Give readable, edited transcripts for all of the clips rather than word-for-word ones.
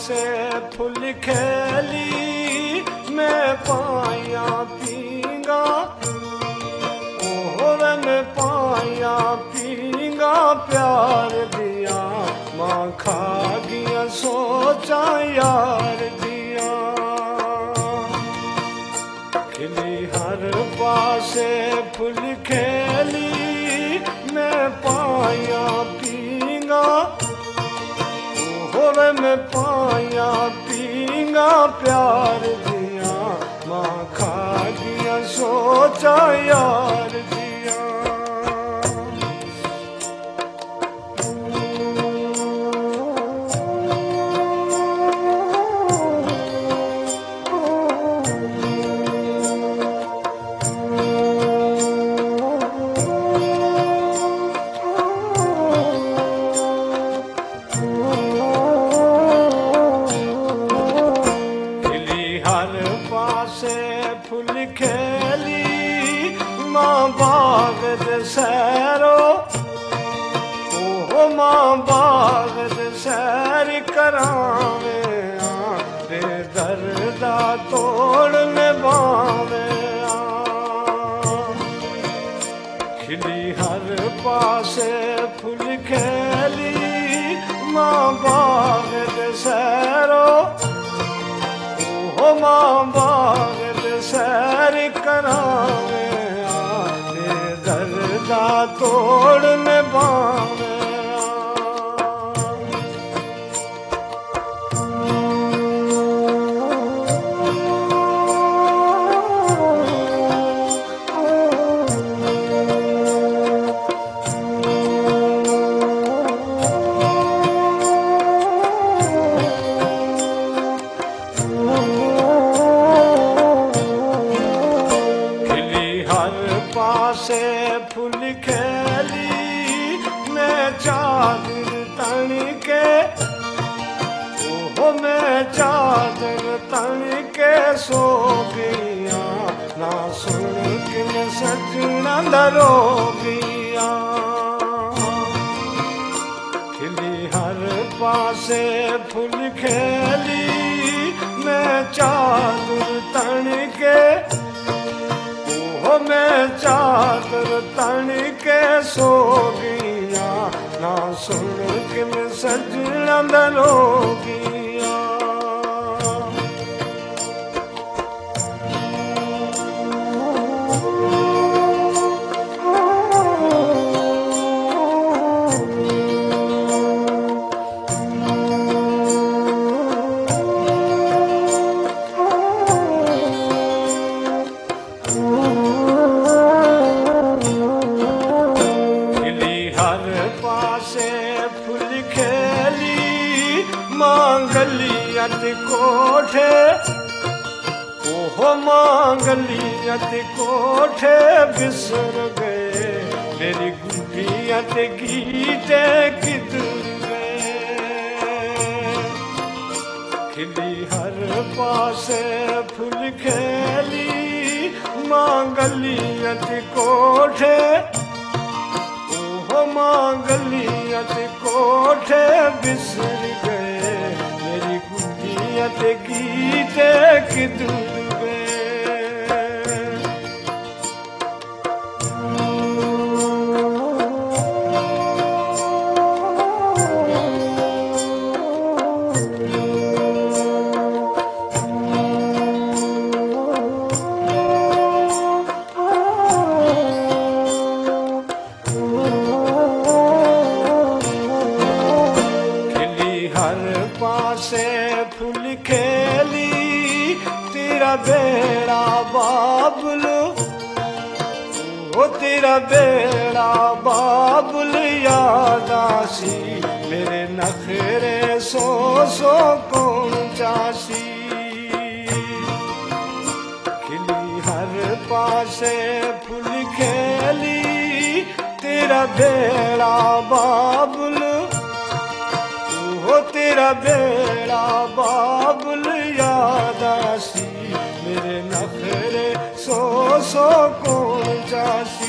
पासे फुल खेली मैं पाया पींगा, ओह मैं पाया पींगा प्यार दिया, माँ खा गया सोचा यार दिया। खिली हर पासे फुल खेली मैं पाया पींगा, ओह मैं पाया पींगा प्यार दिया, माँ खा गया सोचा यार दिया। फुल खेली माँ बाग दे सैरो, ओह माँ बाग दे सैर करावे, दे दर्दा तोड़ में बावे। खिली हर पासे फुल खेली माँ बाग दे सैरो, ओह माँ बाग सैर करावे, आते दर्दा तोड़ में बावे। पासे फुल खेली मैं चादर तन के, ओह मैं चादर तन के सो गया, ना सुन के मैं सजना दरो गया। खिली हर पासे फुल खेली मैं चादर तन के, मैं चादर तन के सो गया, ना सुन के मैं सजना दरो गया। फुल खेली मांगलियत कोठे, ओह मांगलियत कोठे बिसर गए, मेरी गुड़ियत गीते किधर गए। खिली हर पासे फुल खेली मांगलियत कोठे, मांगलियत कोठे बिसर गए, मेरी गुड़ियत गीते किधर गए। पासे फुल खेली तेरा बेड़ा बाबुल, ओ तेरा बेड़ा बाबुल याद आसी, मेरे नखरे सो सो कौन चासी। खिली हर पासे फुल खेली तेरा बेड़ा बाबुल, ओ तेरा बेड़ा बाबुल याद आसी, मेरे नखरे सो सो कौन चासी।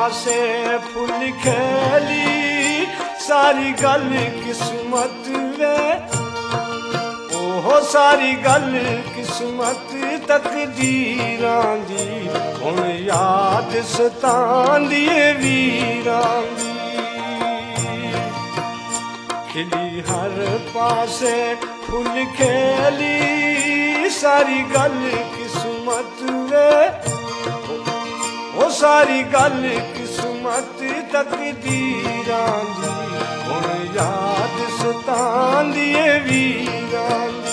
पासे फुल खेली सारी गल किस्मत वे ओहो सारी गल किस्मत तकदीरां दी हुण याद सतांदी वीरां दी खिली हर पासे फुल खेली सारी गल किस्मत वे ओ सारी गल किस्मत तकदीरां दी हुण याद सतांदी वीरां दी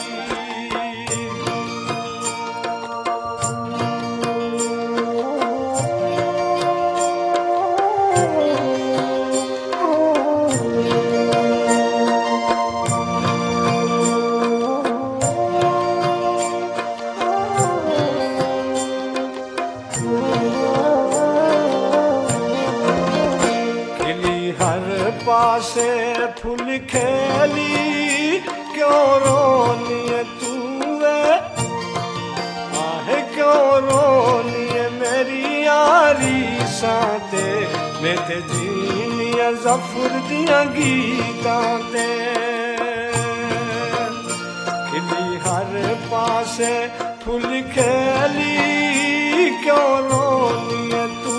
पासे फुल खेली क्यों रोनी है तू आहे क्यों रोनी है मेरी यारी साथे मैं ते जीनिया ज़फ़र दियां गीतां ते खिली हर पासे फुल खेली क्यों रोनी है तू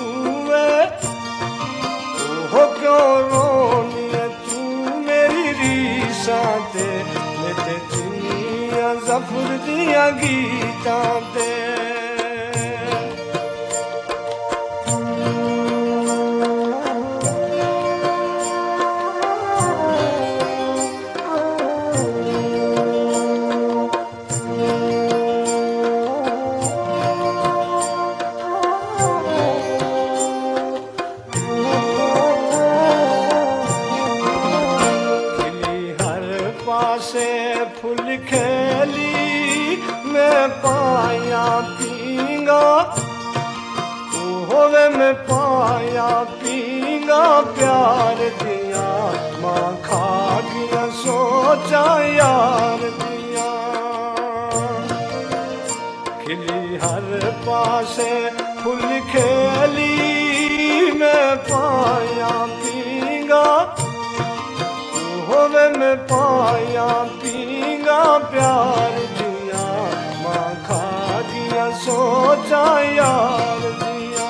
हो क्यों रोनी है तू मेरी रीसां ते मैं ते जीनिया ज़फ़र दियां गीतां ते पासे फुल खेली मैं पाया पींगा होवे मैं पाया पींगा प्यार दिया मां खा गया सोचा यार दिया खिली हर पासे फुल खेली मैं पाया पींगा होवे मैं पाया पींगा प्यार दिया मां खा दिया सोचा यार दिया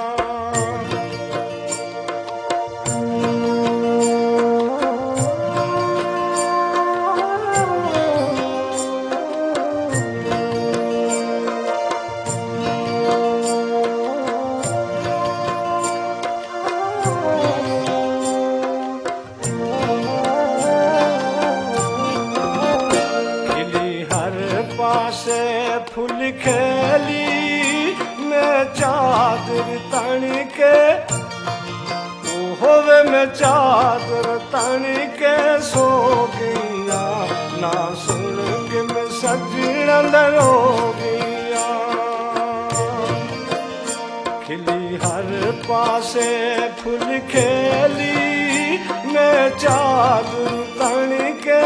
पासे फुल खेली मैं चादर तन के होवे मैं चादर तन के सो गया ना सुन के मैं सजना दरो गया खिली हर पासे फुल खेली मैं चादर तन के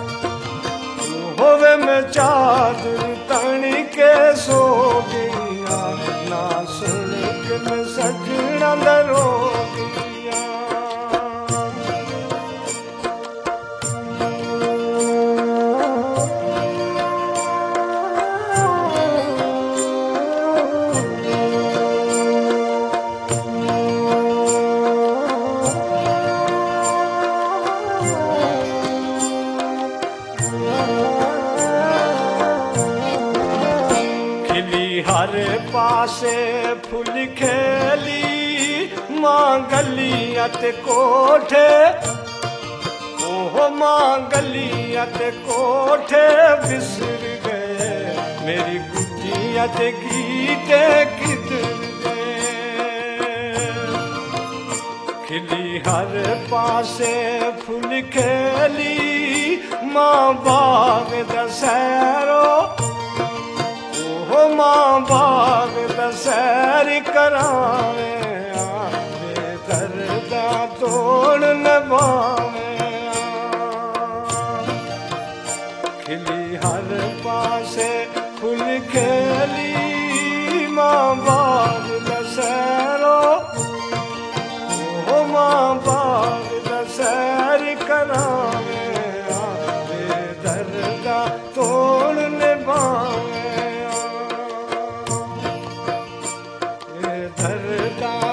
होवे मैं चादर तन के सो गया ना सुन के मैं सजना दरो गया हर पासे फुल खेली मां गलियां ते कोठे ओहो मां गलियां ते कोठे बिसर गए मेरी गुड्डियां ते गीते किधर गए खिली हर पासे फुल खेली मां बाग दसैरो मां बाग दसैर करावे बेदर्दा तोड़ नभावे खिली हर पासे फुल खेली मां बाग दसैरो धरदा